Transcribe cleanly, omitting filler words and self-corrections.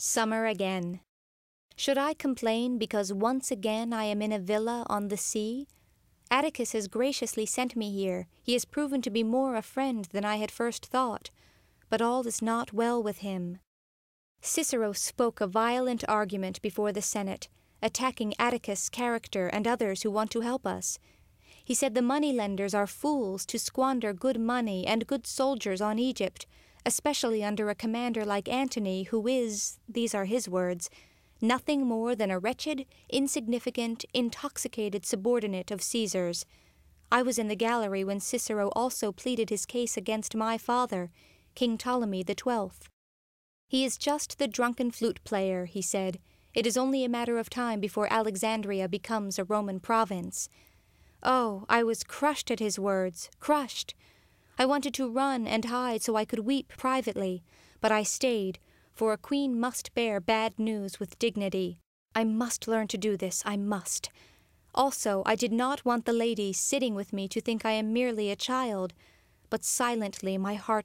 Summer again. Should I complain because once again I am in a villa on the sea? Atticus has graciously sent me here. He has proven to be more a friend than I had first thought. But all is not well with him. Cicero spoke a violent argument before the Senate, attacking Atticus' character and others who want to help us. He said the moneylenders are fools to squander good money and good soldiers on Egypt, especially under a commander like Antony, who is, these are his words, nothing more than a wretched, insignificant, intoxicated subordinate of Caesar's. I was in the gallery when Cicero also pleaded his case against my father, King Ptolemy XII. He is just the drunken flute player, he said. It is only a matter of time before Alexandria becomes a Roman province. Oh, I was crushed at his words, crushed. I wanted to run and hide so I could weep privately, but I stayed, for a queen must bear bad news with dignity. I must learn to do this, I must. Also, I did not want the ladies sitting with me to think I am merely a child, but silently my heart